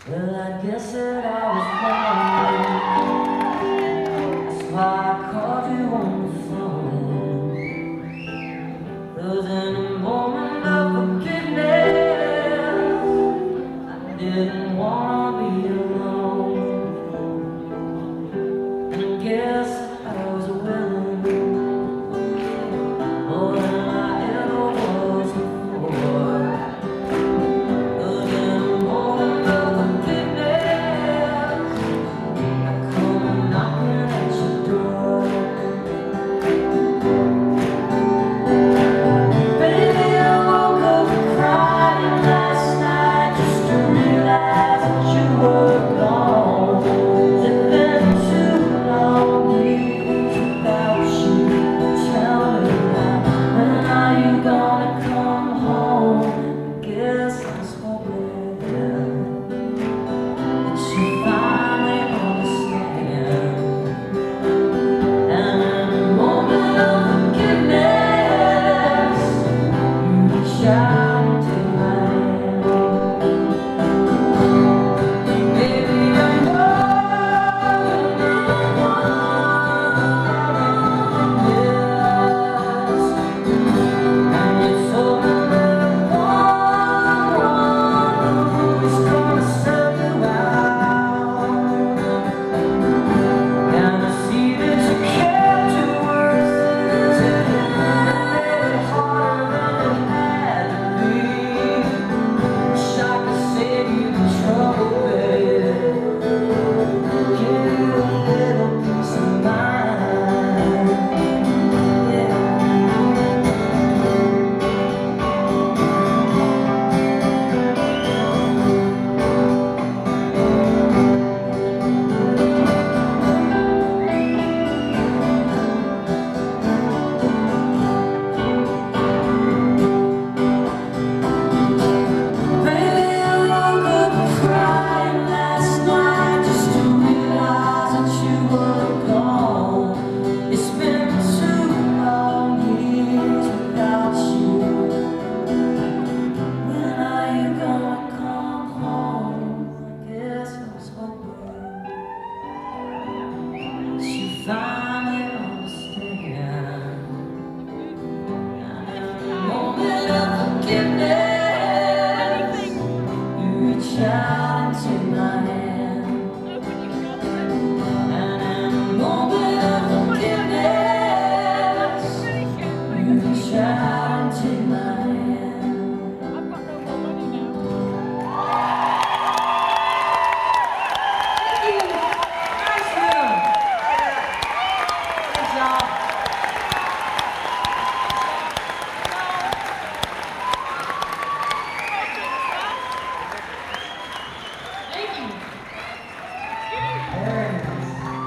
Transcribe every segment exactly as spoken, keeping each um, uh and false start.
Well, I guess that I was wrong. That's why I called you on the phone. 'Cause in a moment of forgiveness, I didn't wanna be alone. And I guess I was willing more than I ever was before. Finally understand. Moment of forgiveness, you reach out into my hand. And in a moment of forgiveness, you reach out into my hand. Thank you. Nice room. Good job. Thank you. Very nice.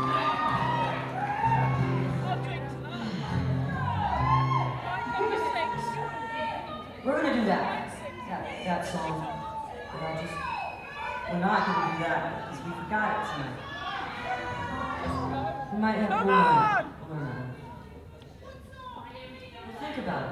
We're gonna do that. That, that song. But I just, we're not gonna do that because we forgot it tonight. We might have to learn. Learn. Think about it.